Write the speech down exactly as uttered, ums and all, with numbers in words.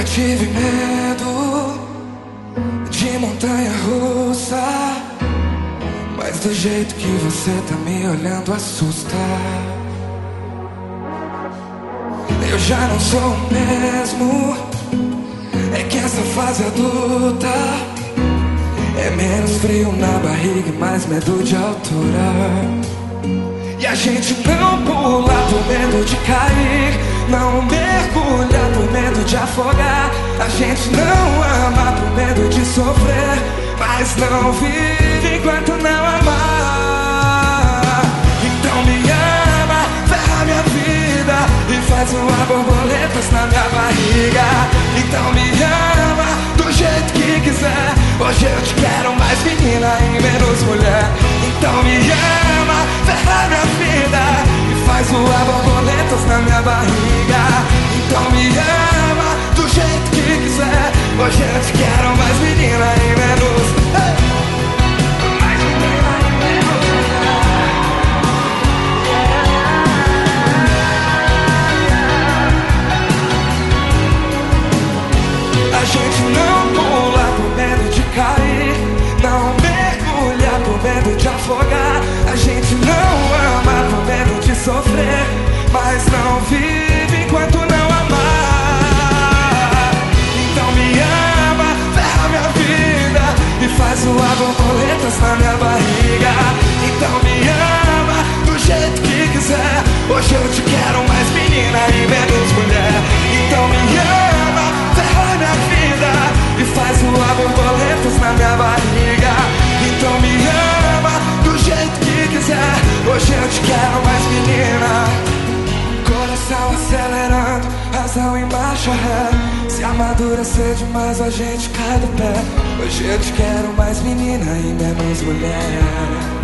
tive medo de montanha-russa, mas do jeito que você tá me olhando assusta. Eu já não sou o mesmo, é que essa fase adulta é menos frio na barriga e mais medo de altura. E a gente não pula por medo de cair, não mergulha por medo de afogar. A gente não ama por medo de sofrer, mas não vive enquanto não amar. Então me ama, ferra minha vida e faz voar borboletas na minha barriga. Então me ama do jeito que quiser, hoje eu te quero mais menina e menos mulher. Então me ama, ferra minha vida e faz voar borboletas na minha barriga. Então me ama do jeito que quiser, hoje eu te quero mais menina e menos hey! Mais menina e menos mulher. A gente não pula por medo de cair, não mergulha por medo de afogar. A gente não ama por medo de sofrer, mas não vive enquanto não amar. Então me ama, ferra minha vida e faz voar borboletas na minha barriga. Então me ama do jeito que quiser, hoje eu te quero mais menina e menos mulher. Então me ama, ferra minha vida e faz voar borboletas na minha barriga. Então me ama do jeito que quiser, hoje eu te quero mais menina. Coração acelerando, razão em marcha ré. Se amadurecer demais a gente cai do pé. Hoje eu te quero mais menina e menos mulher.